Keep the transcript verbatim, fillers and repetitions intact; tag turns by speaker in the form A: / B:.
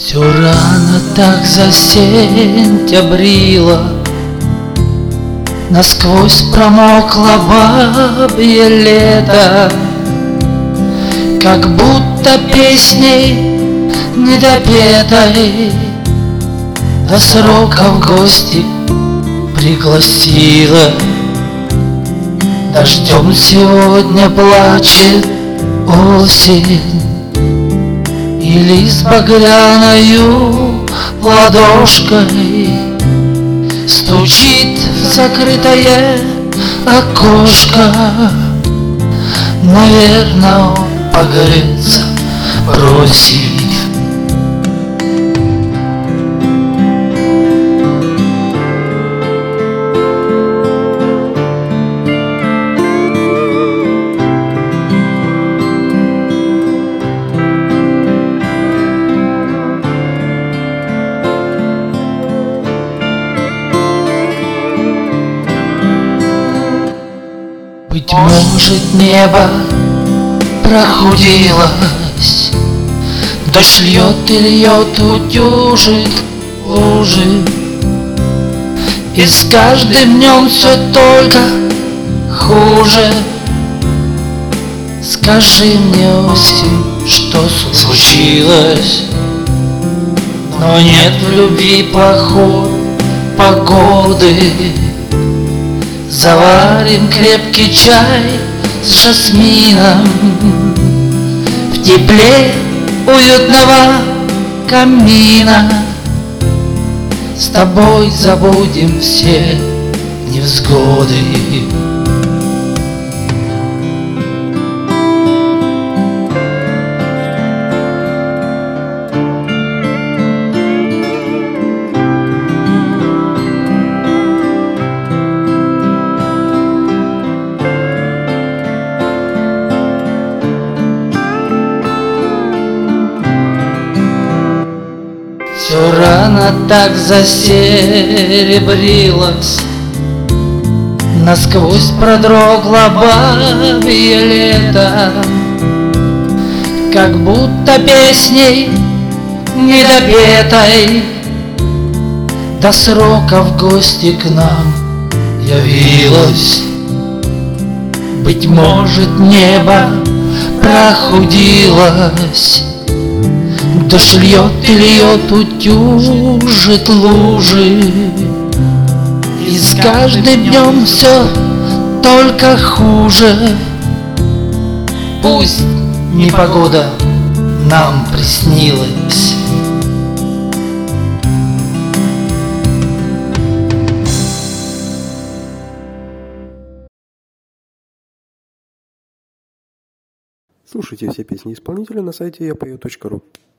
A: Все рано так засентябрило, насквозь промокло бабье лето, как будто песней недопетой до срока в гости пригласила. Дождем сегодня плачет осень, и лист багряною ладошкой стучит в закрытое окошко. Наверно, он погреться просит. Быть может, небо прохудилось, дождь льет и льет, утюжит лужи, и с каждым днем все только хуже. Скажи мне, осень, что случилось? Но нет в любви плохой погоды. Заварим крепкий чай с жасмином в тепле уютного камина. С тобой забудем все невзгоды. Все рано так засеребрилось, насквозь продрогла бабье лето, как будто песней недопетой до срока в гости к нам явилась. Быть может, небо прохудилось, дождь льет и льет, утюжит лужи, и с каждым днем все только хуже. Пусть непогода нам приснилась.
B: Слушайте все песни исполнителя на сайте я пою точка ру.